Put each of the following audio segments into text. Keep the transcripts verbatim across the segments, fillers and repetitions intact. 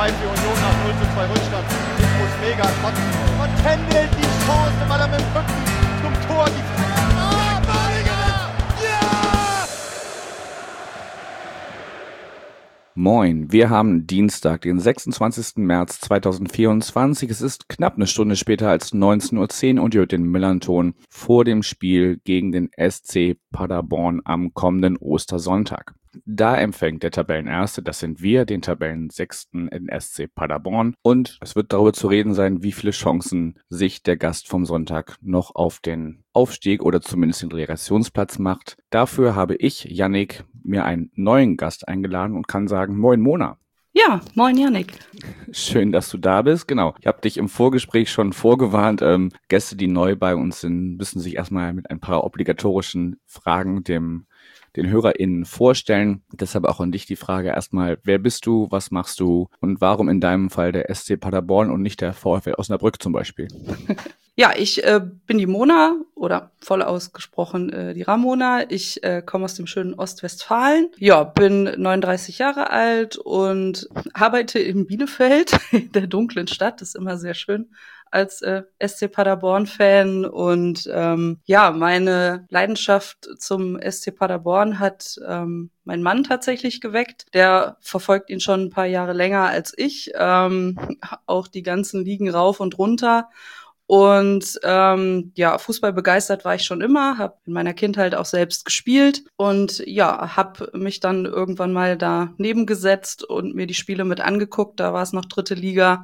zwei für Union nach null zu zwei Rückstand. Infos mega kotzen. Und Kendall die Chance, weil er mit dem Rücken zum Tor die Ah, Badiger! Ja! Moin, wir haben Dienstag, den sechsundzwanzigsten März zweitausendvierundzwanzig. Es ist knapp eine Stunde später als neunzehn Uhr zehn und ihr hört den Millernton vor dem Spiel gegen den S C Paderborn am kommenden Ostersonntag. Da empfängt der Tabellenerste, das sind wir, den Tabellensechsten in S C Paderborn. Und es wird darüber zu reden sein, wie viele Chancen sich der Gast vom Sonntag noch auf den Aufstieg oder zumindest den Relegationsplatz macht. Dafür habe ich, Yannick, mir einen neuen Gast eingeladen und kann sagen, moin Mona. Ja, moin Yannick. Schön, dass du da bist. Genau, ich habe dich im Vorgespräch schon vorgewarnt. Ähm, Gäste, die neu bei uns sind, müssen sich erstmal mit ein paar obligatorischen Fragen dem den HörerInnen vorstellen. Deshalb auch an dich die Frage erstmal, wer bist du, was machst du und warum in deinem Fall der S C Paderborn und nicht der VfL Osnabrück zum Beispiel? Ja, ich äh, bin die Mona oder voll ausgesprochen äh, die Ramona. Ich äh, komme aus dem schönen Ostwestfalen. Ja, bin neununddreißig Jahre alt und arbeite in Bielefeld, in der dunklen Stadt. Das ist immer sehr schön als äh, S C Paderborn-Fan. Und ähm, ja, meine Leidenschaft zum S C Paderborn hat ähm, mein Mann tatsächlich geweckt. Der verfolgt ihn schon ein paar Jahre länger als ich. Ähm, auch die ganzen Ligen rauf und runter. Und ähm, ja, Fußball begeistert war ich schon immer, habe in meiner Kindheit auch selbst gespielt und ja, habe mich dann irgendwann mal daneben gesetzt und mir die Spiele mit angeguckt. Da war es noch dritte Liga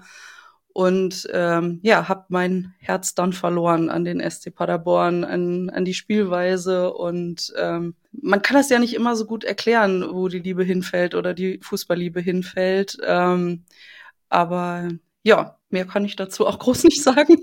und ähm, ja, habe mein Herz dann verloren an den S C Paderborn, an, an die Spielweise und ähm, man kann das ja nicht immer so gut erklären, wo die Liebe hinfällt oder die Fußballliebe hinfällt. Ähm, aber ja, mehr kann ich dazu auch groß nicht sagen.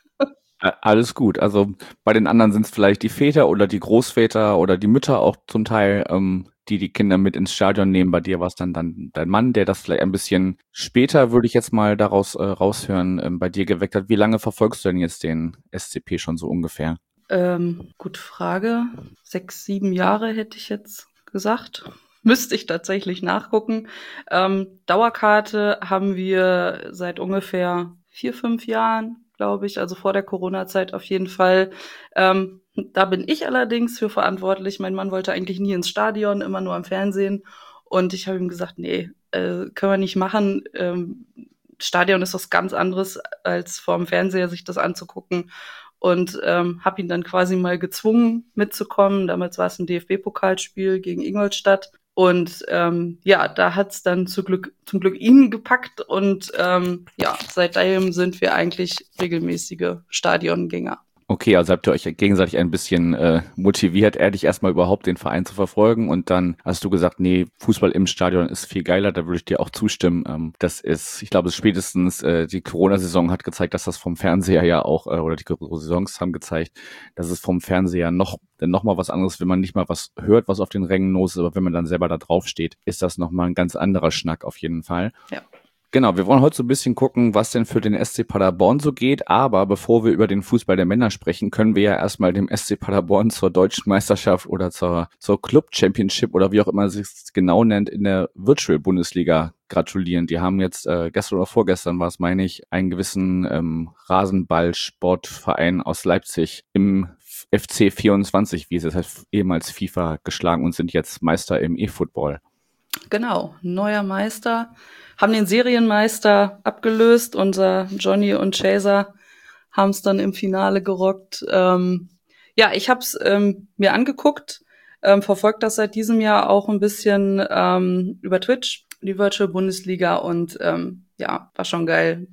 Alles gut. Also bei den anderen sind es vielleicht die Väter oder die Großväter oder die Mütter auch zum Teil, ähm, die die Kinder mit ins Stadion nehmen. Bei dir war es dann, dann dein Mann, der das vielleicht ein bisschen später, würde ich jetzt mal daraus äh, raushören, ähm, bei dir geweckt hat. Wie lange verfolgst du denn jetzt den S C P schon so ungefähr? Ähm, gute Frage. Sechs, sieben Jahre hätte ich jetzt gesagt. Müsste ich tatsächlich nachgucken. Ähm, Dauerkarte haben wir seit ungefähr vier, fünf Jahren, glaube ich, also vor der Corona-Zeit auf jeden Fall. Ähm, da bin ich allerdings für verantwortlich. Mein Mann wollte eigentlich nie ins Stadion, immer nur am Fernsehen. Und ich habe ihm gesagt, nee, äh, können wir nicht machen. Ähm, Stadion ist was ganz anderes, als vorm Fernseher sich das anzugucken. Und ähm, habe ihn dann quasi mal gezwungen, mitzukommen. Damals war es ein D F B-Pokalspiel gegen Ingolstadt. Und ähm, ja, da hat's dann zum Glück, zum Glück ihn gepackt. Und ähm, ja, seitdem sind wir eigentlich regelmäßige Stadiongänger. Okay, also habt ihr euch gegenseitig ein bisschen äh, motiviert, ehrlich erstmal überhaupt den Verein zu verfolgen und dann hast du gesagt, nee, Fußball im Stadion ist viel geiler, da würde ich dir auch zustimmen. Ähm, das ist, ich glaube, spätestens äh, die Corona-Saison hat gezeigt, dass das vom Fernseher ja auch, äh, oder die Saisons haben gezeigt, dass es vom Fernseher noch dann noch mal was anderes, wenn man nicht mal was hört, was auf den Rängen los ist, aber wenn man dann selber da drauf steht, ist das noch mal ein ganz anderer Schnack auf jeden Fall. Ja. Genau, wir wollen heute so ein bisschen gucken, was denn für den S C Paderborn so geht, aber bevor wir über den Fußball der Männer sprechen, können wir ja erstmal dem S C Paderborn zur Deutschen Meisterschaft oder zur, zur Club Championship oder wie auch immer es sich genau nennt, in der Virtual Bundesliga gratulieren. Die haben jetzt, äh, gestern oder vorgestern war es, meine ich, einen gewissen ähm, Rasenball-Sportverein aus Leipzig im F C vierundzwanzig, wie es jetzt heißt, ehemals FIFA, geschlagen und sind jetzt Meister im E-Football. Genau, neuer Meister. Haben den Serienmeister abgelöst. Unser Johnny und Chaser haben es dann im Finale gerockt. Ähm, ja, ich habe es ähm, mir angeguckt, ähm, verfolgt das seit diesem Jahr auch ein bisschen ähm, über Twitch, die Virtual Bundesliga und ähm, ja, war schon geil,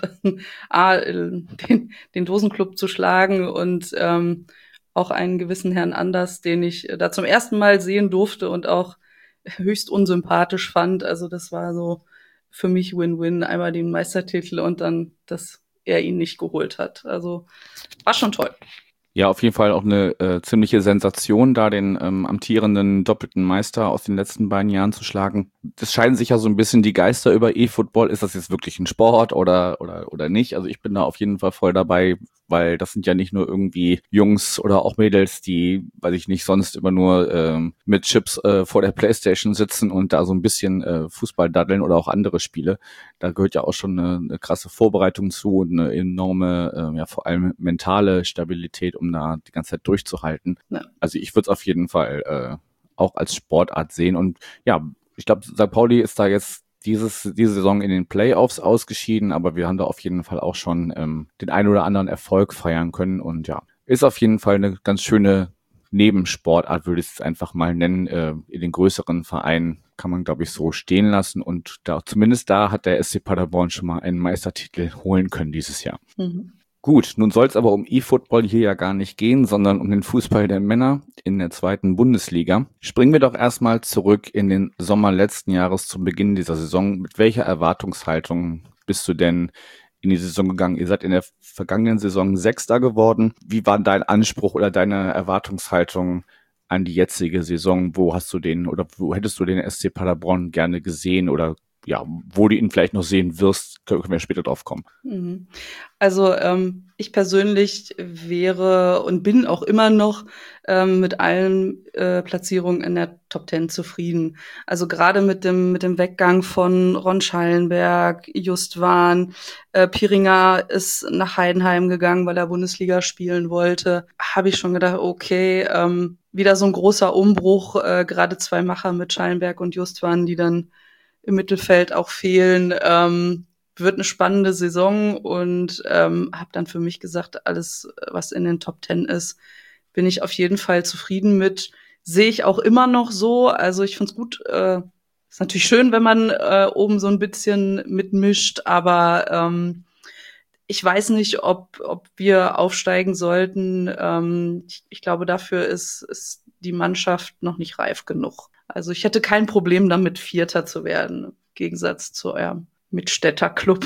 A, den, den Dosenclub zu schlagen und ähm, auch einen gewissen Herrn Anders, den ich da zum ersten Mal sehen durfte und auch höchst unsympathisch fand. Also das war so für mich Win-Win, einmal den Meistertitel und dann, dass er ihn nicht geholt hat. Also war schon toll. Ja, auf jeden Fall auch eine äh, ziemliche Sensation, da den ähm, amtierenden doppelten Meister aus den letzten beiden Jahren zu schlagen. Es scheiden sich ja so ein bisschen die Geister über E-Football. Ist das jetzt wirklich ein Sport oder oder oder nicht? Also ich bin da auf jeden Fall voll dabei. weil das sind ja nicht nur irgendwie Jungs oder auch Mädels, die, weiß ich nicht, sonst immer nur ähm, mit Chips äh, vor der Playstation sitzen und da so ein bisschen äh, Fußball daddeln oder auch andere Spiele. Da gehört ja auch schon eine, eine krasse Vorbereitung zu und eine enorme, äh, ja vor allem mentale Stabilität, um da die ganze Zeit durchzuhalten. Ja. Also ich würde es auf jeden Fall äh, auch als Sportart sehen. Und ja, ich glaube, Sankt Pauli ist da jetzt dieses diese Saison in den Playoffs ausgeschieden, aber wir haben da auf jeden Fall auch schon ähm, den einen oder anderen Erfolg feiern können. Und ja, ist auf jeden Fall eine ganz schöne Nebensportart, würde ich es einfach mal nennen. Äh, in den größeren Vereinen kann man, glaube ich, so stehen lassen. Und da zumindest da hat der S C Paderborn schon mal einen Meistertitel holen können dieses Jahr. Mhm. Gut, nun soll es aber um E-Football hier ja gar nicht gehen, sondern um den Fußball der Männer in der zweiten Bundesliga. Springen wir doch erstmal zurück in den Sommer letzten Jahres zum Beginn dieser Saison. Mit welcher Erwartungshaltung bist du denn in die Saison gegangen? Ihr seid in der vergangenen Saison Sechster geworden. Wie war dein Anspruch oder deine Erwartungshaltung an die jetzige Saison? Wo hast du den oder wo hättest du den S C Paderborn gerne gesehen oder ja, wo du ihn vielleicht noch sehen wirst, können wir später drauf kommen. Also ähm, ich persönlich wäre und bin auch immer noch ähm, mit allen äh, Platzierungen in der Top Ten zufrieden. Also gerade mit dem mit dem Weggang von Ron Schallenberg, Justwan, äh, Piringer ist nach Heidenheim gegangen, weil er Bundesliga spielen wollte. Habe ich schon gedacht, okay, ähm, wieder so ein großer Umbruch, äh, gerade zwei Macher mit Schallenberg und Justwan, die dann im Mittelfeld auch fehlen. Ähm, wird eine spannende Saison und ähm, habe dann für mich gesagt, alles, was in den Top Ten ist, bin ich auf jeden Fall zufrieden mit. Sehe ich auch immer noch so. Also ich find's gut. Äh, ist natürlich schön, wenn man äh, oben so ein bisschen mitmischt, aber ähm, ich weiß nicht, ob ob wir aufsteigen sollten. Ähm, ich, ich glaube, dafür ist ist die Mannschaft noch nicht reif genug. Also ich hätte kein Problem damit, Vierter zu werden, im Gegensatz zu eurem Mitstädter-Club.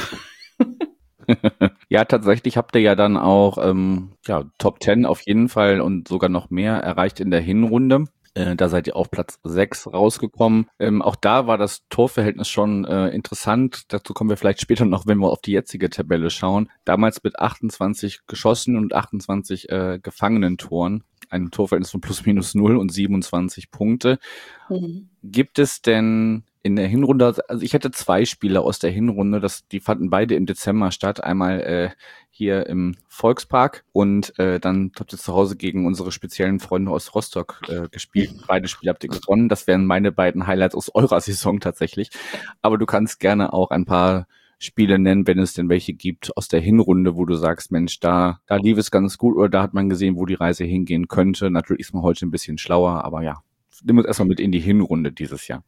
Ja, tatsächlich habt ihr ja dann auch ähm, ja, Top Ten auf jeden Fall und sogar noch mehr erreicht in der Hinrunde. Äh, da seid ihr auf Platz sechs rausgekommen. Ähm, auch da war das Torverhältnis schon äh, interessant. Dazu kommen wir vielleicht später noch, wenn wir auf die jetzige Tabelle schauen. Damals mit achtundzwanzig geschossenen und achtundzwanzig äh, gefangenen Toren. Ein Torverhältnis von plus minus null und siebenundzwanzig Punkte. Mhm. Gibt es denn in der Hinrunde, also ich hatte zwei Spiele aus der Hinrunde, das, die fanden beide im Dezember statt. Einmal äh, hier im Volkspark und äh, dann habt ihr zu Hause gegen unsere speziellen Freunde aus Rostock äh, gespielt. Beide Spiele habt ihr gewonnen. Das wären meine beiden Highlights aus eurer Saison tatsächlich. Aber du kannst gerne auch ein paar Spiele nennen, wenn es denn welche gibt aus der Hinrunde, wo du sagst, Mensch, da da lief es ganz gut oder da hat man gesehen, wo die Reise hingehen könnte. Natürlich ist man heute ein bisschen schlauer, aber ja, nimm uns erstmal mit in die Hinrunde dieses Jahr.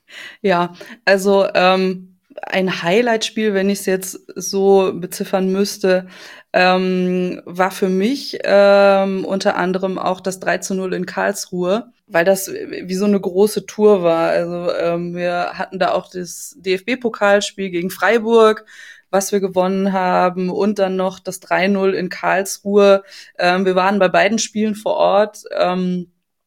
Ja, also ähm, ein Highlight-Spiel, wenn ich es jetzt so beziffern müsste, ähm, war für mich ähm, unter anderem auch das drei zu null in Karlsruhe, weil das wie so eine große Tour war. Also ähm, wir hatten da auch das D F B-Pokalspiel gegen Freiburg, was wir gewonnen haben, und dann noch das drei null in Karlsruhe. Ähm, wir waren bei beiden Spielen vor Ort. Ähm,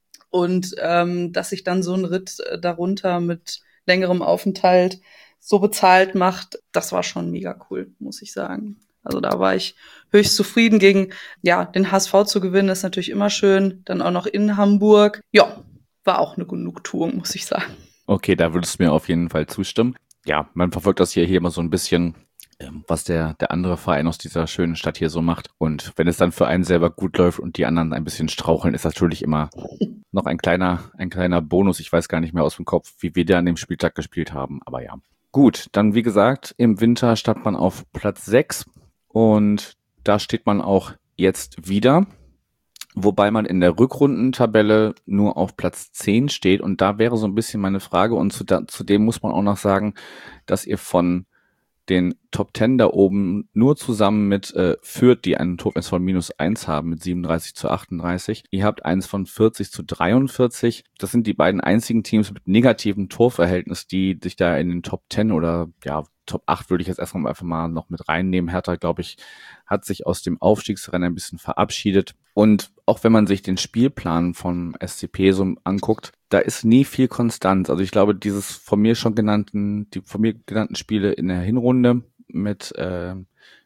Und ähm, dass sich dann so ein Ritt äh, darunter mit längerem Aufenthalt so bezahlt macht, das war schon mega cool, muss ich sagen. Also da war ich höchst zufrieden. Gegen ja den H S V zu gewinnen, ist natürlich immer schön. Dann auch noch in Hamburg. Ja, war auch eine Genugtuung, muss ich sagen. Okay, da würdest du mir auf jeden Fall zustimmen. Ja, man verfolgt das hier, hier immer so ein bisschen, was der der andere Verein aus dieser schönen Stadt hier so macht. Und wenn es dann für einen selber gut läuft und die anderen ein bisschen straucheln, ist das natürlich immer noch ein kleiner ein kleiner Bonus. Ich weiß gar nicht mehr aus dem Kopf, wie wir da an dem Spieltag gespielt haben. Aber ja, gut. Dann, wie gesagt, im Winter stand man auf Platz sechs und da steht man auch jetzt wieder. Wobei man in der Rückrundentabelle nur auf Platz zehn steht. Und da wäre so ein bisschen meine Frage. Und zu, da, zu dem muss man auch noch sagen, dass ihr von den Top Ten da oben nur zusammen mit äh, Fürth, die einen Torverhältnis von minus eins haben, mit siebenunddreißig zu achtunddreißig. Ihr habt eins von vierzig zu dreiundvierzig. Das sind die beiden einzigen Teams mit negativem Torverhältnis, die sich da in den Top Ten oder ja Top acht würde ich jetzt erstmal einfach mal noch mit reinnehmen. Hertha, glaube ich, hat sich aus dem Aufstiegsrennen ein bisschen verabschiedet. Und auch wenn man sich den Spielplan vom S C P so anguckt, da ist nie viel Konstanz. Also ich glaube, dieses von mir schon genannten, die von mir genannten Spiele in der Hinrunde mit äh,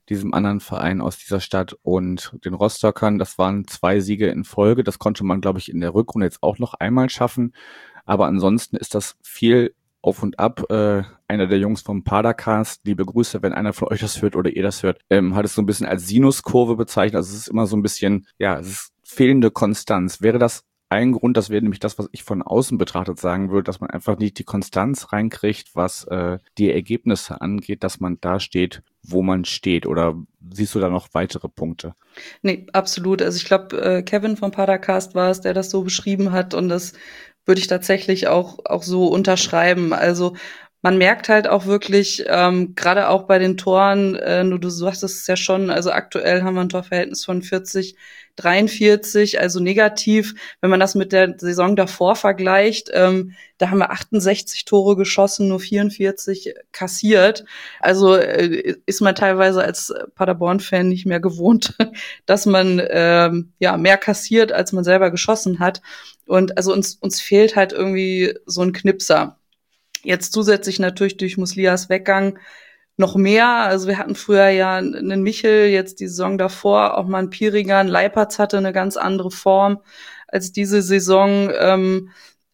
diesem anderen Verein aus dieser Stadt und den Rostockern. Das waren zwei Siege in Folge. Das konnte man, glaube ich, in der Rückrunde jetzt auch noch einmal schaffen. Aber ansonsten ist das viel auf und ab. Äh, einer der Jungs vom Padercast, liebe Grüße, wenn einer von euch das hört oder ihr das hört, ähm, hat es so ein bisschen als Sinuskurve bezeichnet. Also es ist immer so ein bisschen, ja, es ist fehlende Konstanz. Wäre das ein Grund, das wäre nämlich das, was ich von außen betrachtet sagen würde, dass man einfach nicht die Konstanz reinkriegt, was äh, die Ergebnisse angeht, dass man da steht, wo man steht? Oder siehst du da noch weitere Punkte? Nee, absolut. Also ich glaube, äh, Kevin vom Padercast war es, der das so beschrieben hat, und das würde ich tatsächlich auch auch so unterschreiben. Also man merkt halt auch wirklich, ähm, gerade auch bei den Toren, äh, du, du sagst es ja schon, also aktuell haben wir ein Torverhältnis von vierzig, dreiundvierzig, also negativ. Wenn man das mit der Saison davor vergleicht, ähm, da haben wir achtundsechzig Tore geschossen, nur vierundvierzig kassiert. Also äh, ist man teilweise als Paderborn-Fan nicht mehr gewohnt, dass man ähm, ja mehr kassiert, als man selber geschossen hat. Und also uns uns fehlt halt irgendwie so ein Knipser. Jetzt zusätzlich natürlich durch Muslias Weggang noch mehr. Also wir hatten früher ja einen Michel, jetzt die Saison davor auch mal einen Pieringer. Ein Leipertz hatte eine ganz andere Form als diese Saison. Ähm,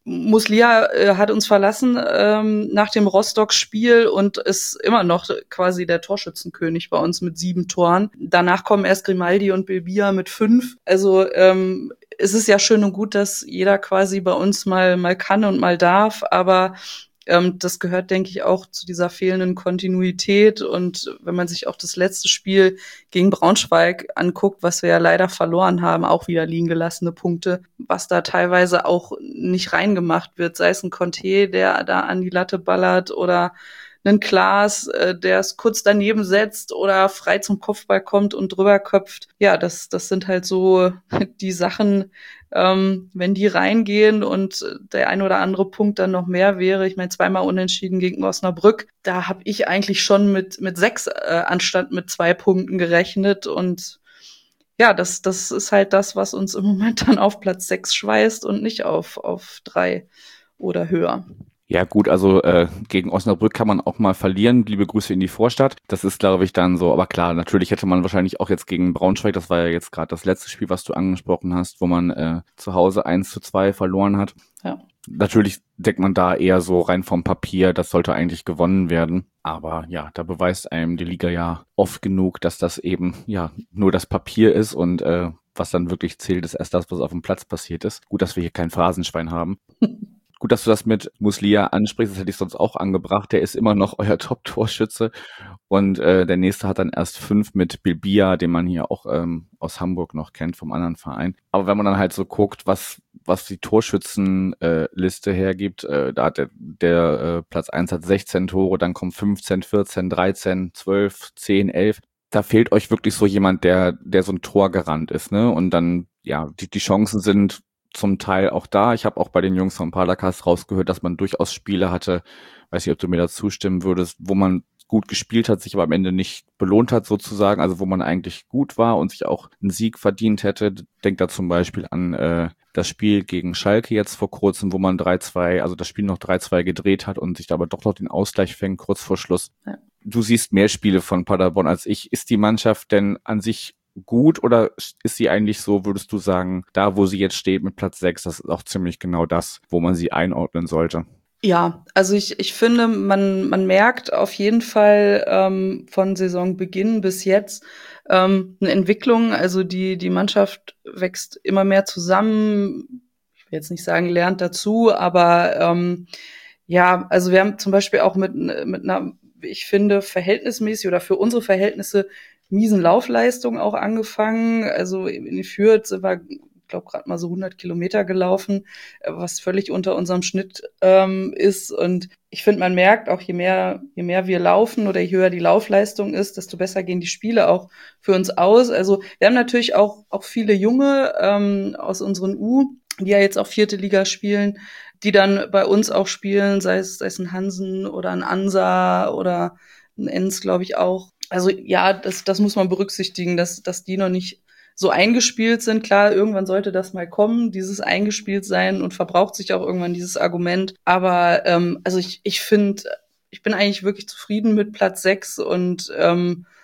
Muslia äh, hat uns verlassen ähm, nach dem Rostock-Spiel und ist immer noch quasi der Torschützenkönig bei uns mit sieben Toren. Danach kommen erst Grimaldi und Bilbia mit fünf. Also ähm, es ist ja schön und gut, dass jeder quasi bei uns mal mal kann und mal darf, aber Ähm, das gehört, denke ich, auch zu dieser fehlenden Kontinuität. Und wenn man sich auch das letzte Spiel gegen Braunschweig anguckt, was wir ja leider verloren haben, auch wieder liegen gelassene Punkte, was da teilweise auch nicht reingemacht wird, sei es ein Conte, der da an die Latte ballert, oder einen Klaas, äh, der es kurz daneben setzt oder frei zum Kopfball kommt und drüber köpft. Ja, das, das sind halt so die Sachen, ähm, wenn die reingehen und der ein oder andere Punkt dann noch mehr wäre. Ich meine, zweimal unentschieden gegen Osnabrück. Da habe ich eigentlich schon mit mit sechs äh, anstatt mit zwei Punkten gerechnet. Und ja, das das ist halt das, was uns im Moment dann auf Platz sechs schweißt und nicht auf auf drei oder höher. Ja gut, also äh, gegen Osnabrück kann man auch mal verlieren. Liebe Grüße in die Vorstadt. Das ist, glaube ich, dann so. Aber klar, natürlich hätte man wahrscheinlich auch jetzt gegen Braunschweig, das war ja jetzt gerade das letzte Spiel, was du angesprochen hast, wo man äh, zu Hause eins zu zwei verloren hat. Ja. Natürlich denkt man da eher so rein vom Papier, das sollte eigentlich gewonnen werden. Aber ja, da beweist einem die Liga ja oft genug, dass das eben ja nur das Papier ist und äh, was dann wirklich zählt, ist erst das, was auf dem Platz passiert ist. Gut, dass wir hier kein Phrasenschwein haben. Gut, dass du das mit Muslia ansprichst, das hätte ich sonst auch angebracht. Der ist immer noch euer Top-Torschütze. Und äh, der nächste hat dann erst fünf mit Bilbia, den man hier auch ähm, aus Hamburg noch kennt, vom anderen Verein. Aber wenn man dann halt so guckt, was was die Torschützenliste äh, hergibt, äh, da hat der, der äh, Platz eins hat sechzehn Tore, dann kommen fünfzehn, vierzehn, dreizehn, zwölf, zehn, elf. Da fehlt euch wirklich so jemand, der der so ein Torgarant ist, ne? Und dann, ja, die, die Chancen sind zum Teil auch da. Ich habe auch bei den Jungs vom Padercast rausgehört, dass man durchaus Spiele hatte, weiß nicht, ob du mir da zustimmen würdest, wo man gut gespielt hat, sich aber am Ende nicht belohnt hat sozusagen, also wo man eigentlich gut war und sich auch einen Sieg verdient hätte. Denk da zum Beispiel an äh, das Spiel gegen Schalke jetzt vor kurzem, wo man drei zwei, also das Spiel noch drei zwei gedreht hat und sich da aber doch noch den Ausgleich fängt, kurz vor Schluss. Ja. Du siehst mehr Spiele von Paderborn als ich. Ist die Mannschaft denn an sich gut oder ist sie eigentlich so, würdest du sagen, da wo sie jetzt steht mit Platz sechs, das ist auch ziemlich genau das, wo man sie einordnen sollte? Ja, also ich ich finde, man man merkt auf jeden Fall ähm, von Saisonbeginn bis jetzt ähm, eine Entwicklung. Also die die Mannschaft wächst immer mehr zusammen. Ich will jetzt nicht sagen, lernt dazu, aber ähm, ja, also wir haben zum Beispiel auch mit mit einer, ich finde, verhältnismäßig oder für unsere Verhältnisse miesen Laufleistung auch angefangen. Also in Fürth sind wir, ich glaube, gerade mal so hundert Kilometer gelaufen, was völlig unter unserem Schnitt ähm, ist. Und ich finde, man merkt auch, je mehr, je mehr wir laufen oder je höher die Laufleistung ist, desto besser gehen die Spiele auch für uns aus. Also wir haben natürlich auch, auch viele Junge ähm, aus unseren U, die ja jetzt auch vierte Liga spielen, die dann bei uns auch spielen, sei es, sei es ein Hansen oder ein Ansa oder ein Enns, glaube ich, auch. Also ja, das, das muss man berücksichtigen, dass, dass die noch nicht so eingespielt sind. Klar, irgendwann sollte das mal kommen, dieses eingespielt sein, und verbraucht sich auch irgendwann dieses Argument. Aber ähm, also ich, ich finde, ich bin eigentlich wirklich zufrieden mit Platz sechs und ähm,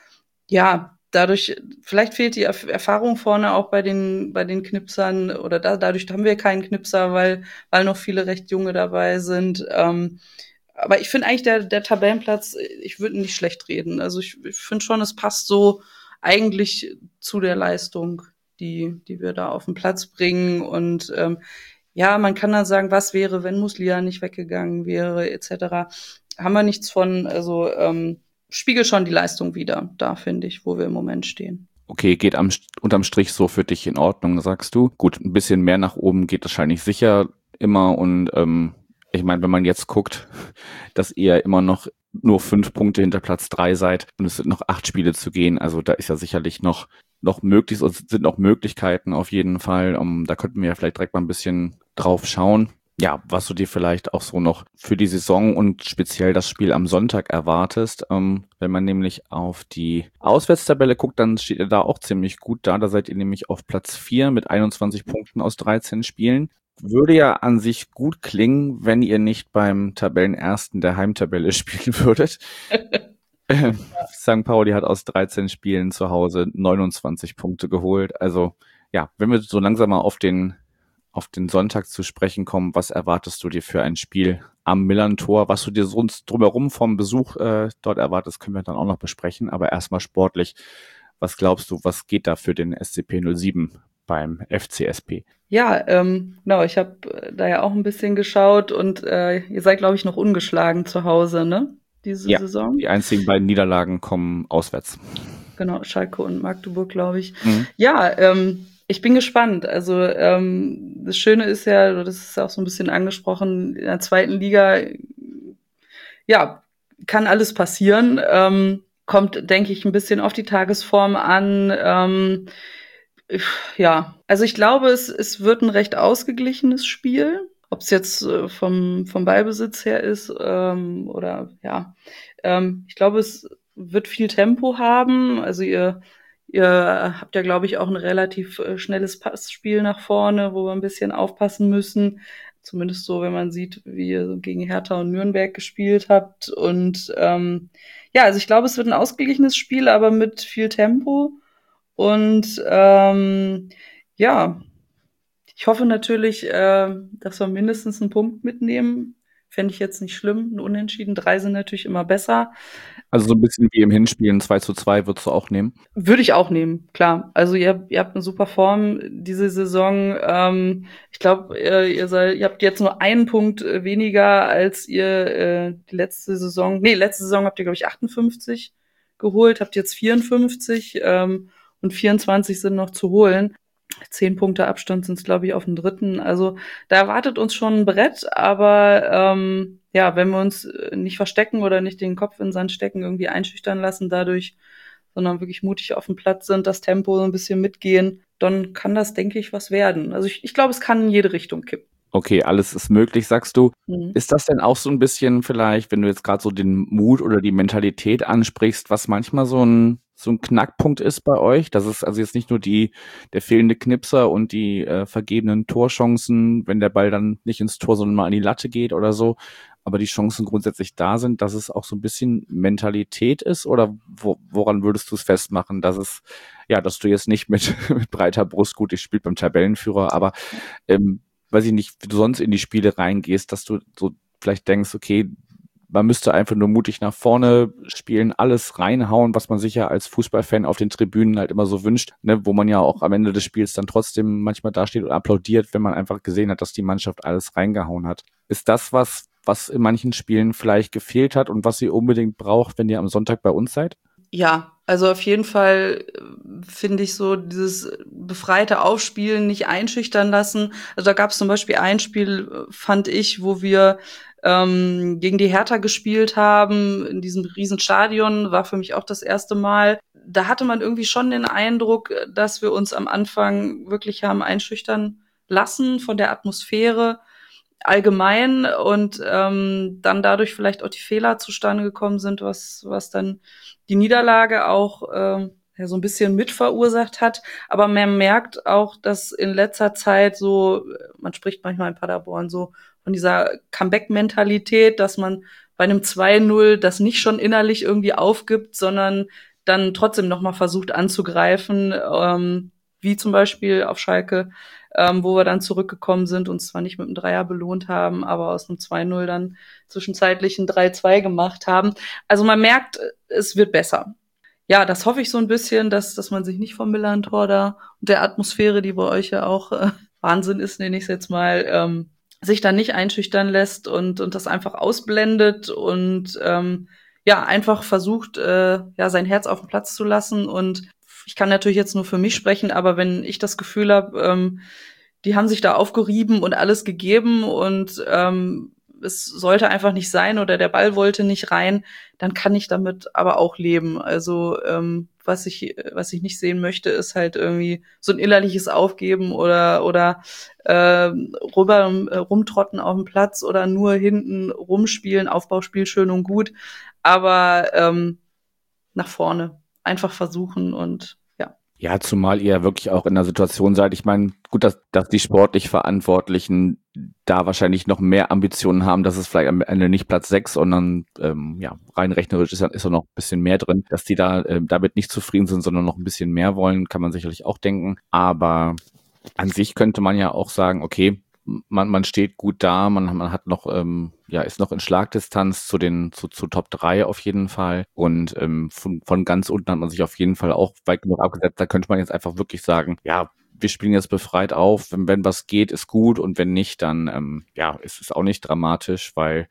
ja, dadurch, vielleicht fehlt die Erf- Erfahrung vorne auch bei den, bei den Knipsern oder da, dadurch haben wir keinen Knipser, weil, weil noch viele recht junge dabei sind. Ähm, aber ich finde eigentlich der, der Tabellenplatz, ich würde nicht schlecht reden. Also ich, ich finde schon, es passt so eigentlich zu der Leistung, die, die wir da auf den Platz bringen. Und ähm, ja, man kann dann sagen, was wäre, wenn Muslia nicht weggegangen wäre, et cetera. Haben wir nichts von, also ähm, spiegelt schon die Leistung wider, da finde ich, wo wir im Moment stehen. Okay, geht am, unterm Strich so für dich in Ordnung, sagst du. Gut, ein bisschen mehr nach oben geht wahrscheinlich sicher immer und ähm, ich meine, wenn man jetzt guckt, dass ihr immer noch nur fünf Punkte hinter Platz drei seid und es sind noch acht Spiele zu gehen, also da ist ja sicherlich noch noch möglich, es sind noch Möglichkeiten auf jeden Fall. Um, da könnten wir ja vielleicht direkt mal ein bisschen drauf schauen. Ja, was du dir vielleicht auch so noch für die Saison und speziell das Spiel am Sonntag erwartest. Ähm, wenn man nämlich auf die Auswärtstabelle guckt, dann steht ihr da auch ziemlich gut da. Da seid ihr nämlich auf Platz vier mit einundzwanzig Punkten aus dreizehn Spielen. Würde ja an sich gut klingen, wenn ihr nicht beim Tabellenersten der Heimtabelle spielen würdet. Sankt Pauli hat aus dreizehn Spielen zu Hause neunundzwanzig Punkte geholt. Also ja, wenn wir so langsam mal auf den auf den Sonntag zu sprechen kommen, was erwartest du dir für ein Spiel am Millern-Tor? Was du dir sonst drumherum vom Besuch äh, dort erwartest, können wir dann auch noch besprechen. Aber erstmal sportlich, was glaubst du, was geht da für den S C P null sieben beim F C S P? Ja, ähm, genau, ich habe da ja auch ein bisschen geschaut und äh, ihr seid, glaube ich, noch ungeschlagen zu Hause, ne? Diese Ja, Saison. die einzigen beiden Niederlagen kommen auswärts. Genau, Schalke und Magdeburg, glaube ich. Mhm. Ja, ähm, ich bin gespannt. Also ähm, das Schöne ist ja, das ist auch so ein bisschen angesprochen, in der zweiten Liga, ja, kann alles passieren. Ähm, kommt, denke ich, ein bisschen auf die Tagesform an. Ähm, ja, also ich glaube, es, es wird ein recht ausgeglichenes Spiel. Ob es jetzt äh, vom, vom Ballbesitz her ist ähm, oder ja, ähm, ich glaube, es wird viel Tempo haben. Also ihr, ihr habt ja, glaube ich, auch ein relativ äh, schnelles Passspiel nach vorne, wo wir ein bisschen aufpassen müssen. Zumindest so, wenn man sieht, wie ihr so gegen Hertha und Nürnberg gespielt habt. Und ähm, ja, also ich glaube, es wird ein ausgeglichenes Spiel, aber mit viel Tempo. Und ähm, ja, ich hoffe natürlich, äh, dass wir mindestens einen Punkt mitnehmen. Fände ich jetzt nicht schlimm. Ein Unentschieden, drei sind natürlich immer besser. Also so ein bisschen wie im Hinspiel, ein zwei zu zwei würdest du auch nehmen? Würde ich auch nehmen, klar. Also ihr, ihr habt eine super Form diese Saison. Ähm, ich glaube, ihr, ihr, seid, ihr habt jetzt nur einen Punkt weniger, als ihr äh, die letzte Saison, nee, letzte Saison habt ihr, glaube ich, achtundfünfzig geholt, habt jetzt vierundfünfzig ähm, und vierundzwanzig sind noch zu holen. Zehn Punkte Abstand sind es, glaube ich, auf dem dritten. Also da erwartet uns schon ein Brett, aber ähm, ja, wenn wir uns nicht verstecken oder nicht den Kopf in den Sand stecken, irgendwie einschüchtern lassen dadurch, sondern wirklich mutig auf dem Platz sind, das Tempo so ein bisschen mitgehen, dann kann das, denke ich, was werden. Also ich, ich glaube, es kann in jede Richtung kippen. Okay, alles ist möglich, sagst du. Mhm. Ist das denn auch so ein bisschen vielleicht, wenn du jetzt gerade so den Mut oder die Mentalität ansprichst, was manchmal so ein so ein Knackpunkt ist bei euch? Das ist also jetzt nicht nur die der fehlende Knipser und die äh, vergebenen Torchancen, wenn der Ball dann nicht ins Tor, sondern mal an die Latte geht oder so, aber die Chancen grundsätzlich da sind, dass es auch so ein bisschen Mentalität ist? Oder wo, woran würdest du es festmachen, dass es, ja, dass du jetzt nicht mit, mit breiter Brust, gut, ich spiele beim Tabellenführer, aber ähm, weiß ich nicht, wie du sonst in die Spiele reingehst, dass du so vielleicht denkst, okay, man müsste einfach nur mutig nach vorne spielen, alles reinhauen, was man sich ja als Fußballfan auf den Tribünen halt immer so wünscht, ne, wo man ja auch am Ende des Spiels dann trotzdem manchmal dasteht und applaudiert, wenn man einfach gesehen hat, dass die Mannschaft alles reingehauen hat. Ist das was, was in manchen Spielen vielleicht gefehlt hat und was ihr unbedingt braucht, wenn ihr am Sonntag bei uns seid? Ja, also auf jeden Fall äh, finde ich so dieses befreite Aufspielen, nicht einschüchtern lassen. Also da gab es zum Beispiel ein Spiel, äh, fand ich, wo wir ähm, gegen die Hertha gespielt haben, in diesem riesen Stadion, war für mich auch das erste Mal. Da hatte man irgendwie schon den Eindruck, dass wir uns am Anfang wirklich haben einschüchtern lassen von der Atmosphäre allgemein und ähm, dann dadurch vielleicht auch die Fehler zustande gekommen sind, was was dann die Niederlage auch ähm, ja, so ein bisschen mit verursacht hat. Aber man merkt auch, dass in letzter Zeit so, man spricht manchmal in Paderborn so von dieser Comeback-Mentalität, dass man bei einem zwei null das nicht schon innerlich irgendwie aufgibt, sondern dann trotzdem nochmal versucht anzugreifen, ähm, wie zum Beispiel auf Schalke, ähm, wo wir dann zurückgekommen sind, uns zwar nicht mit einem Dreier belohnt haben, aber aus einem zwei null dann zwischenzeitlich ein drei zwei gemacht haben. Also man merkt, es wird besser. Ja, das hoffe ich so ein bisschen, dass dass man sich nicht vom Millern-Tor da und der Atmosphäre, die bei euch ja auch äh, Wahnsinn ist, nenne ich es jetzt mal, ähm, sich dann nicht einschüchtern lässt und und das einfach ausblendet und ähm, ja, einfach versucht, äh, ja, sein Herz auf den Platz zu lassen. Und ich kann natürlich jetzt nur für mich sprechen, aber wenn ich das Gefühl habe, ähm, die haben sich da aufgerieben und alles gegeben und ähm, es sollte einfach nicht sein oder der Ball wollte nicht rein, dann kann ich damit aber auch leben. Also ähm, was ich was ich nicht sehen möchte, ist halt irgendwie so ein innerliches Aufgeben oder oder äh, rüber äh, rumtrotten auf dem Platz oder nur hinten rumspielen, Aufbauspiel schön und gut, aber ähm, nach vorne einfach versuchen und ja. Ja, zumal ihr wirklich auch in der Situation seid. Ich meine, gut, dass, dass die sportlich Verantwortlichen da wahrscheinlich noch mehr Ambitionen haben, dass es vielleicht am Ende nicht Platz sechs, sondern ähm, ja, rein rechnerisch ist, ist da noch ein bisschen mehr drin. Dass die da äh, damit nicht zufrieden sind, sondern noch ein bisschen mehr wollen, kann man sicherlich auch denken. Aber an sich könnte man ja auch sagen, okay, man, man steht gut da, man, man hat noch, ähm, ja, ist noch in Schlagdistanz zu den, zu, zu Top drei auf jeden Fall. Und ähm, von, von ganz unten hat man sich auf jeden Fall auch weit genug abgesetzt. Da könnte man jetzt einfach wirklich sagen, ja, wir spielen jetzt befreit auf. Wenn, wenn was geht, ist gut. Und wenn nicht, dann, ähm, ja, ist es auch nicht dramatisch, weil,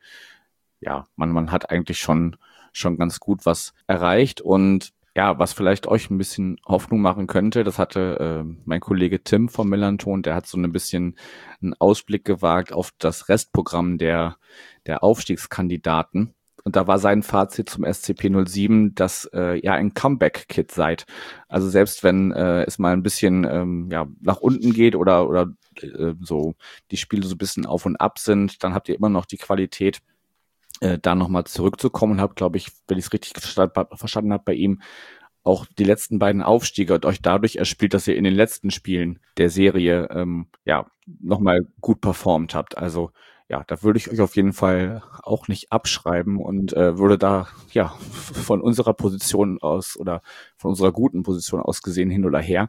ja, man, man hat eigentlich schon, schon ganz gut was erreicht. Und ja, was vielleicht euch ein bisschen Hoffnung machen könnte, das hatte äh, mein Kollege Tim vom Millanton, der hat so ein bisschen einen Ausblick gewagt auf das Restprogramm der, der Aufstiegskandidaten. Und da war sein Fazit zum S C P null sieben, dass äh, ihr ein Comeback-Kid seid. Also selbst wenn äh, es mal ein bisschen ähm, ja, nach unten geht oder, oder äh, so die Spiele so ein bisschen auf und ab sind, dann habt ihr immer noch die Qualität, äh, da nochmal zurückzukommen und habe, glaube ich, wenn ich es richtig verstanden habe bei ihm, auch die letzten beiden Aufstiege und euch dadurch erspielt, dass ihr in den letzten Spielen der Serie ähm, ja nochmal gut performt habt. Also ja, da würde ich euch auf jeden Fall auch nicht abschreiben und äh, würde da ja von unserer Position aus oder von unserer guten Position aus gesehen hin oder her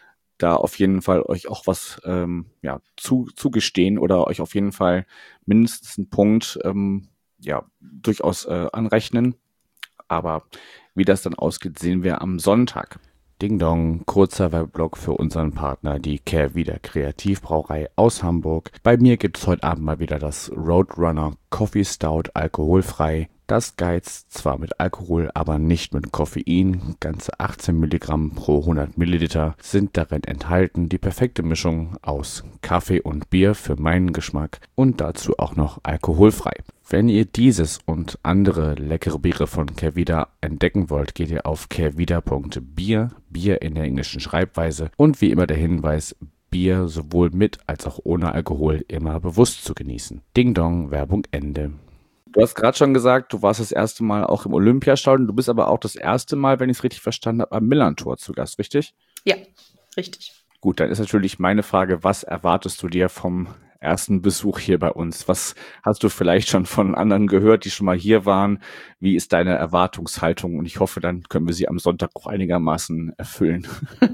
da auf jeden Fall euch auch was ähm, ja zu, zugestehen oder euch auf jeden Fall mindestens einen Punkt ähm, ja durchaus äh, anrechnen. Aber wie das dann ausgeht, sehen wir am Sonntag. Ding Dong, kurzer Werbeblock für unseren Partner, die Kehrwieder Kreativbrauerei aus Hamburg. Bei mir gibt es heute Abend mal wieder das Roadrunner Coffee Stout alkoholfrei. Das geizt zwar mit Alkohol, aber nicht mit Koffein. Ganze achtzehn Milligramm pro hundert Milliliter sind darin enthalten. Die perfekte Mischung aus Kaffee und Bier für meinen Geschmack und dazu auch noch alkoholfrei. Wenn ihr dieses und andere leckere Biere von Kehrwieder entdecken wollt, geht ihr auf kehrwieder punkt bier, Bier in der englischen Schreibweise und wie immer der Hinweis, Bier sowohl mit als auch ohne Alkohol immer bewusst zu genießen. Ding Dong, Werbung Ende. Du hast gerade schon gesagt, du warst das erste Mal auch im Olympiastadion, du bist aber auch das erste Mal, wenn ich es richtig verstanden habe, am Millern-Tor zu Gast, richtig? Ja, richtig. Gut, dann ist natürlich meine Frage, was erwartest du dir vom ersten Besuch hier bei uns? Was hast du vielleicht schon von anderen gehört, die schon mal hier waren? Wie ist deine Erwartungshaltung? Und ich hoffe, dann können wir sie am Sonntag auch einigermaßen erfüllen.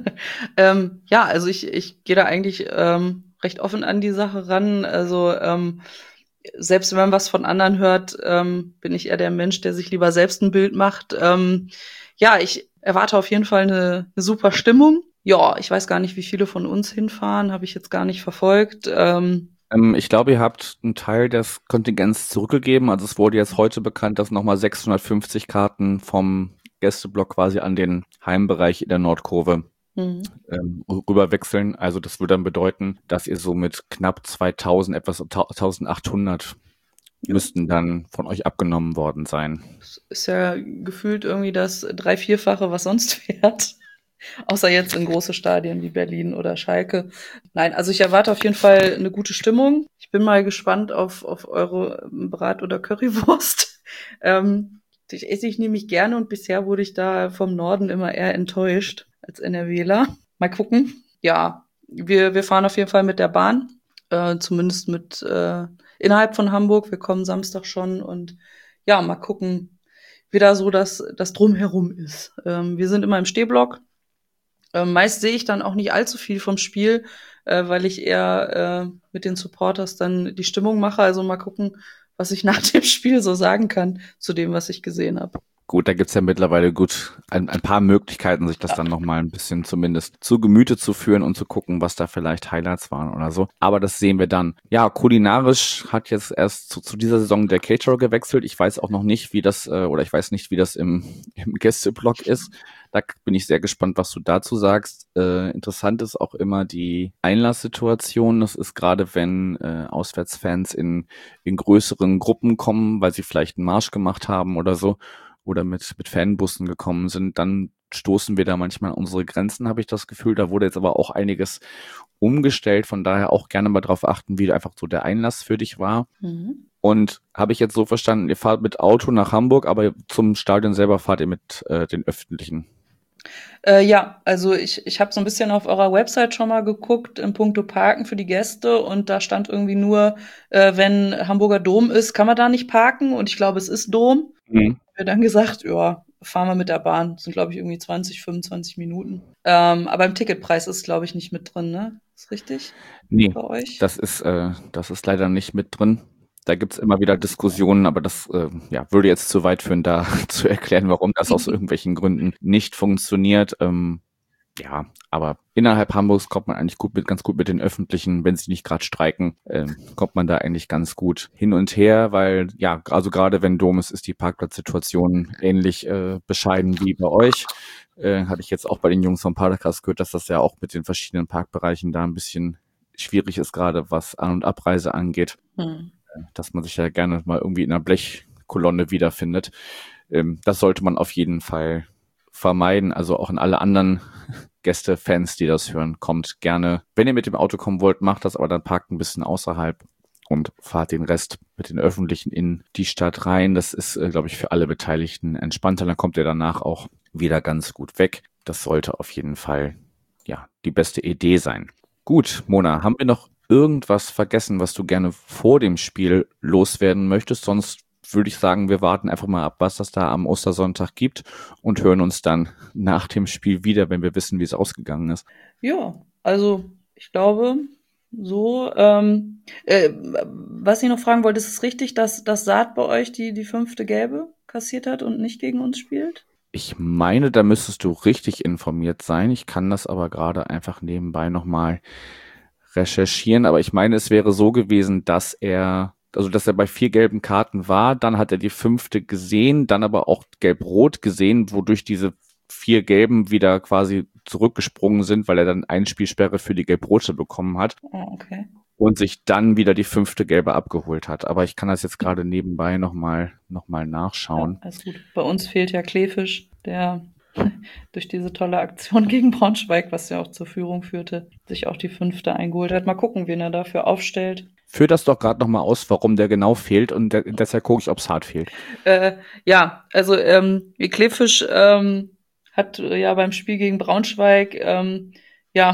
ähm, ja, also ich, ich gehe da eigentlich ähm, recht offen an die Sache ran. Also ähm, selbst wenn man was von anderen hört, ähm, bin ich eher der Mensch, der sich lieber selbst ein Bild macht. Ähm, ja, ich erwarte auf jeden Fall eine, eine super Stimmung. Ja, ich weiß gar nicht, wie viele von uns hinfahren, habe ich jetzt gar nicht verfolgt. Ähm, ähm, ich glaube, ihr habt einen Teil des Kontingents zurückgegeben. Also es wurde jetzt heute bekannt, dass nochmal sechshundertfünfzig Karten vom Gästeblock quasi an den Heimbereich in der Nordkurve mhm. ähm, rüberwechseln. Also das würde dann bedeuten, dass ihr so mit knapp zweitausend, etwas eintausendachthundert ja. müssten dann von euch abgenommen worden sein. Das ist ja gefühlt irgendwie das drei-, vierfache, was sonst fährt. Außer jetzt in große Stadien wie Berlin oder Schalke. Nein, also ich erwarte auf jeden Fall eine gute Stimmung. Ich bin mal gespannt auf, auf eure Brat- oder Currywurst. Ähm, die esse ich nämlich gerne und bisher wurde ich da vom Norden immer eher enttäuscht als NRWler. Mal gucken. Ja, wir, wir fahren auf jeden Fall mit der Bahn. Äh, zumindest mit äh, innerhalb von Hamburg. Wir kommen Samstag schon und ja, mal gucken, wieder so das, das Drumherum ist. Ähm, wir sind immer im Stehblock. Ähm, meist sehe ich dann auch nicht allzu viel vom Spiel, äh, weil ich eher äh, mit den Supporters dann die Stimmung mache. Also mal gucken, was ich nach dem Spiel so sagen kann zu dem, was ich gesehen habe. Gut, da gibt's ja mittlerweile gut ein, ein paar Möglichkeiten, sich das dann nochmal ein bisschen zumindest zu Gemüte zu führen und zu gucken, was da vielleicht Highlights waren oder so. Aber das sehen wir dann. Ja, kulinarisch hat jetzt erst zu, zu dieser Saison der Caterer gewechselt. Ich weiß auch noch nicht, wie das, äh, oder ich weiß nicht, wie das im, im Gästeblock ist. Da bin ich sehr gespannt, was du dazu sagst. Äh, interessant ist auch immer die Einlasssituation. Das ist gerade, wenn äh, Auswärtsfans in, in größeren Gruppen kommen, weil sie vielleicht einen Marsch gemacht haben oder so, oder mit, mit Fanbussen gekommen sind, dann stoßen wir da manchmal an unsere Grenzen, habe ich das Gefühl. Da wurde jetzt aber auch einiges umgestellt, von daher auch gerne mal drauf achten, wie einfach so der Einlass für dich war. Mhm. Und habe ich jetzt so verstanden, ihr fahrt mit Auto nach Hamburg, aber zum Stadion selber fahrt ihr mit äh, den Öffentlichen? Äh, ja, also ich, ich habe so ein bisschen auf eurer Website schon mal geguckt in puncto Parken für die Gäste und da stand irgendwie nur, äh, wenn Hamburger Dom ist, kann man da nicht parken und ich glaube, es ist Dom. Mhm. Wir dann gesagt, ja, fahren wir mit der Bahn. Das sind, glaube ich, irgendwie zwanzig, fünfundzwanzig Minuten. Ähm, aber im Ticketpreis ist, glaube ich, nicht mit drin, ne? Ist richtig? Nee, bei euch? Das ist, äh, das ist leider nicht mit drin. Da gibt's immer wieder Diskussionen, aber das äh, ja, würde jetzt zu weit führen, da zu erklären, warum das aus irgendwelchen Gründen nicht funktioniert. Ähm, ja, aber innerhalb Hamburgs kommt man eigentlich gut mit, ganz gut mit den Öffentlichen, wenn sie nicht gerade streiken, äh, kommt man da eigentlich ganz gut hin und her, weil ja, also gerade wenn Dom ist, ist die Parkplatzsituation ähnlich äh, bescheiden wie bei euch. Äh, hatte ich jetzt auch bei den Jungs vom Podcast gehört, dass das ja auch mit den verschiedenen Parkbereichen da ein bisschen schwierig ist, gerade was An- und Abreise angeht. Hm. Dass man sich ja gerne mal irgendwie in einer Blechkolonne wiederfindet. Ähm, das sollte man auf jeden Fall vermeiden. Also auch an alle anderen Gäste, Fans, die das hören, kommt gerne. Wenn ihr mit dem Auto kommen wollt, macht das, aber dann parkt ein bisschen außerhalb und fahrt den Rest mit den Öffentlichen in die Stadt rein. Das ist, äh, glaube ich, für alle Beteiligten entspannter. Dann kommt ihr danach auch wieder ganz gut weg. Das sollte auf jeden Fall, ja, die beste Idee sein. Gut, Mona, haben wir noch irgendwas vergessen, was du gerne vor dem Spiel loswerden möchtest? Sonst würde ich sagen, wir warten einfach mal ab, was das da am Ostersonntag gibt und hören uns dann nach dem Spiel wieder, wenn wir wissen, wie es ausgegangen ist. Ja, also ich glaube, so. Ähm, äh, was ich noch fragen wollte, ist es richtig, dass das Saad bei euch die, die fünfte Gelbe kassiert hat und nicht gegen uns spielt? Ich meine, da müsstest du richtig informiert sein. Ich kann das aber gerade einfach nebenbei nochmal recherchieren. Aber ich meine, es wäre so gewesen, dass er, also dass er bei vier gelben Karten war, dann hat er die fünfte gesehen, dann aber auch gelb-rot gesehen, wodurch diese vier Gelben wieder quasi zurückgesprungen sind, weil er dann Einspielsperre für die Gelb-Rote bekommen hat. Oh, okay. Und sich dann wieder die fünfte Gelbe abgeholt hat. Aber ich kann das jetzt gerade nebenbei nochmal noch mal nachschauen. Ja, alles gut. Bei uns fehlt ja Kleefisch, der durch diese tolle Aktion gegen Braunschweig, was ja auch zur Führung führte, sich auch die fünfte eingeholt hat. Mal gucken, wen er dafür aufstellt. Führ das doch gerade nochmal aus, warum der genau fehlt und der, deshalb gucke ich, ob es hart fehlt. Äh, ja, also ähm, Kleefisch ähm, hat äh, ja beim Spiel gegen Braunschweig ähm, ja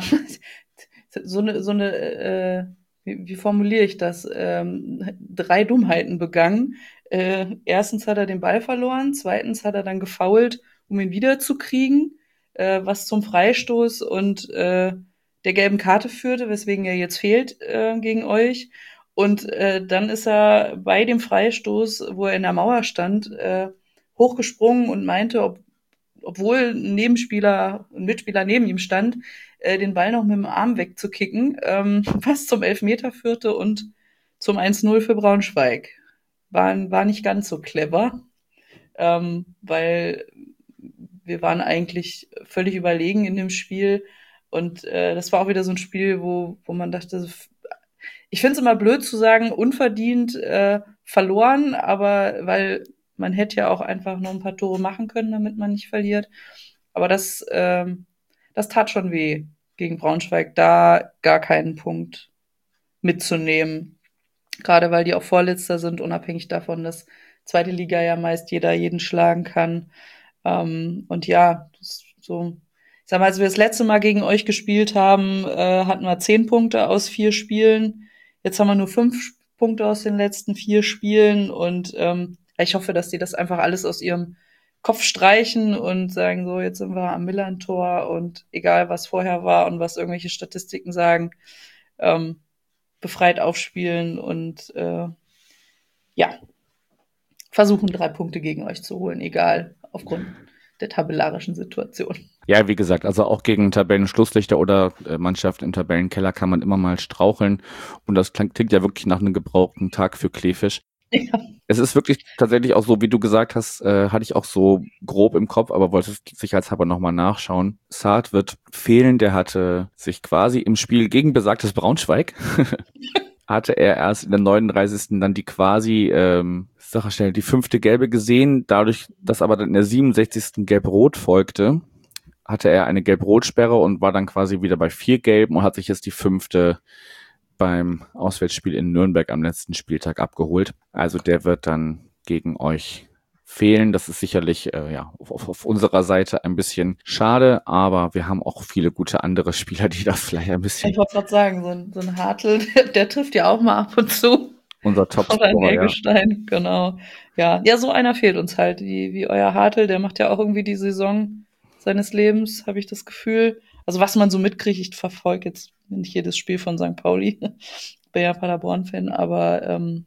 so eine so eine äh, wie, wie formuliere ich das? Ähm, drei Dummheiten begangen. Äh, erstens hat er den Ball verloren, zweitens hat er dann gefoult, um ihn wiederzukriegen, äh, was zum Freistoß und äh, der gelben Karte führte, weswegen er jetzt fehlt äh, gegen euch. Und äh, dann ist er bei dem Freistoß, wo er in der Mauer stand, äh, hochgesprungen und meinte, ob, obwohl ein Nebenspieler, ein Mitspieler neben ihm stand, äh, den Ball noch mit dem Arm wegzukicken, ähm, was zum Elfmeter führte und zum eins null für Braunschweig. War, war nicht ganz so clever, ähm, weil wir waren eigentlich völlig überlegen in dem Spiel. Und äh, das war auch wieder so ein Spiel, wo, wo man dachte, ich finde es immer blöd zu sagen, unverdient äh, verloren, aber weil man hätte ja auch einfach noch ein paar Tore machen können, damit man nicht verliert. Aber das, ähm, das tat schon weh, gegen Braunschweig da gar keinen Punkt mitzunehmen. Gerade weil die auch Vorletzter sind, unabhängig davon, dass zweite Liga ja meist jeder jeden schlagen kann. Ähm, und ja, das so, ich sag mal, als wir das letzte Mal gegen euch gespielt haben, äh, hatten wir zehn Punkte aus vier Spielen. Jetzt haben wir nur fünf Punkte aus den letzten vier Spielen und ähm, ich hoffe, dass die das einfach alles aus ihrem Kopf streichen und sagen, so, jetzt sind wir am Millern-Tor und egal, was vorher war und was irgendwelche Statistiken sagen, ähm, befreit aufspielen und äh, ja, versuchen, drei Punkte gegen euch zu holen, egal, aufgrund der tabellarischen Situation. Ja, wie gesagt, also auch gegen Tabellenschlusslichter oder äh, Mannschaften im Tabellenkeller kann man immer mal straucheln und das klingt, klingt ja wirklich nach einem gebrauchten Tag für Kleefisch. Ja. Es ist wirklich tatsächlich auch so, wie du gesagt hast, äh, hatte ich auch so grob im Kopf, aber wollte es sicherheitshalber nochmal nachschauen. Saad wird fehlen, der hatte sich quasi im Spiel gegen besagtes Braunschweig hatte er erst in der neununddreißigsten dann die quasi, ähm, sag ich schnell, die fünfte Gelbe gesehen. Dadurch, dass aber dann in der siebenundsechzigsten Gelb-Rot folgte, hatte er eine Gelb-Rot-Sperre und war dann quasi wieder bei vier Gelben und hat sich jetzt die fünfte beim Auswärtsspiel in Nürnberg am letzten Spieltag abgeholt. Also der wird dann gegen euch fehlen. Das ist sicherlich äh, ja auf, auf unserer Seite ein bisschen schade, aber wir haben auch viele gute andere Spieler, die das vielleicht ein bisschen... Ich wollte gerade sagen, so ein, so ein Hartl, der, der trifft ja auch mal ab und zu. Unser Topscorer, Oder ein Eggestein, ja. Genau. Ja. ja, so einer fehlt uns halt, wie, wie euer Hartl. Der macht ja auch irgendwie die Saison seines Lebens, habe ich das Gefühl. Also was man so mitkriegt, ich verfolge jetzt nicht jedes Spiel von Sankt Pauli. Bin ja Paderborn-Fan, aber ähm,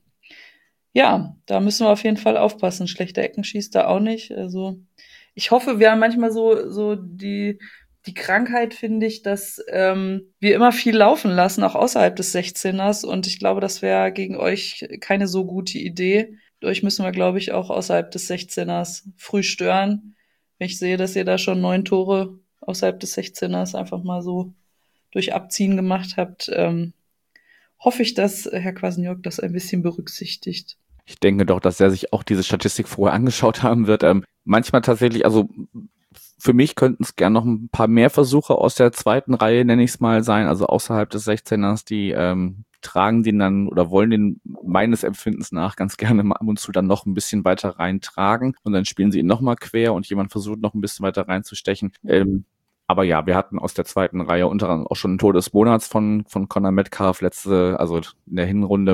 ja, da müssen wir auf jeden Fall aufpassen. Schlechte Ecken schießt er auch nicht. Also ich hoffe, wir haben manchmal so so die die Krankheit, finde ich, dass ähm, wir immer viel laufen lassen, auch außerhalb des sechzehners. Und ich glaube, das wäre gegen euch keine so gute Idee. Euch müssen wir, glaube ich, auch außerhalb des sechzehners früh stören. Wenn ich sehe, dass ihr da schon neun Tore außerhalb des sechzehners einfach mal so durch Abziehen gemacht habt, ähm, hoffe ich, dass Herr Kwasniok das ein bisschen berücksichtigt. Ich denke doch, dass er sich auch diese Statistik vorher angeschaut haben wird. Ähm, manchmal tatsächlich, also für mich könnten es gern noch ein paar mehr Versuche aus der zweiten Reihe, nenne ich es mal, sein, also außerhalb des sechzehners, die ähm, tragen den dann oder wollen den meines Empfindens nach ganz gerne mal ab und zu dann noch ein bisschen weiter reintragen und dann spielen sie ihn nochmal quer und jemand versucht noch ein bisschen weiter reinzustechen. Ähm, aber ja, wir hatten aus der zweiten Reihe unter anderem auch schon ein Tor des Monats von, von Conor Metcalf letzte, also in der Hinrunde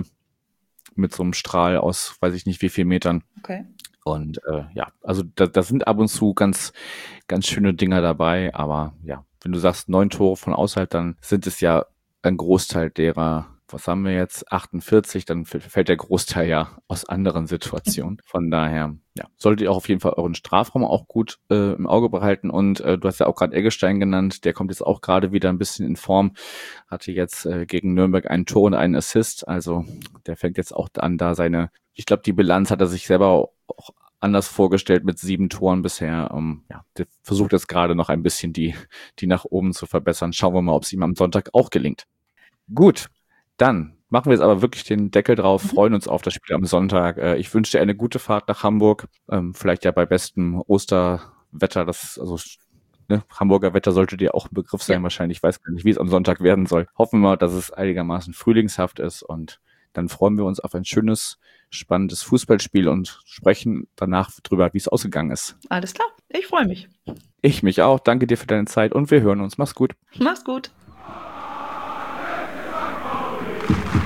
mit so einem Strahl aus, weiß ich nicht wie viel Metern. Okay. Und äh, ja, also da, da sind ab und zu ganz, ganz schöne Dinger dabei, aber ja, wenn du sagst neun Tore von außerhalb, dann sind es ja ein Großteil derer, was haben wir jetzt, achtundvierzig, dann fällt der Großteil ja aus anderen Situationen. Von daher, ja, solltet ihr auch auf jeden Fall euren Strafraum auch gut äh, im Auge behalten. Und äh, du hast ja auch gerade Eggestein genannt, der kommt jetzt auch gerade wieder ein bisschen in Form, hatte jetzt äh, gegen Nürnberg ein Tor und einen Assist, also der fängt jetzt auch an, da seine, ich glaube, die Bilanz hat er sich selber auch anders vorgestellt mit sieben Toren bisher. Um, ja, der versucht jetzt gerade noch ein bisschen die, die nach oben zu verbessern. Schauen wir mal, ob es ihm am Sonntag auch gelingt. Gut. Dann machen wir jetzt aber wirklich den Deckel drauf, mhm. freuen uns auf das Spiel am Sonntag. Ich wünsche dir eine gute Fahrt nach Hamburg. Ähm, vielleicht ja bei bestem Osterwetter. Das, also ne, Hamburger Wetter sollte dir auch ein Begriff sein. Ja. Wahrscheinlich, ich weiß gar nicht, wie es am Sonntag werden soll. Hoffen wir, dass es einigermaßen frühlingshaft ist und dann freuen wir uns auf ein schönes, spannendes Fußballspiel und sprechen danach drüber, wie es ausgegangen ist. Alles klar, ich freue mich. Ich mich auch. Danke dir für deine Zeit und wir hören uns. Mach's gut. Mach's gut.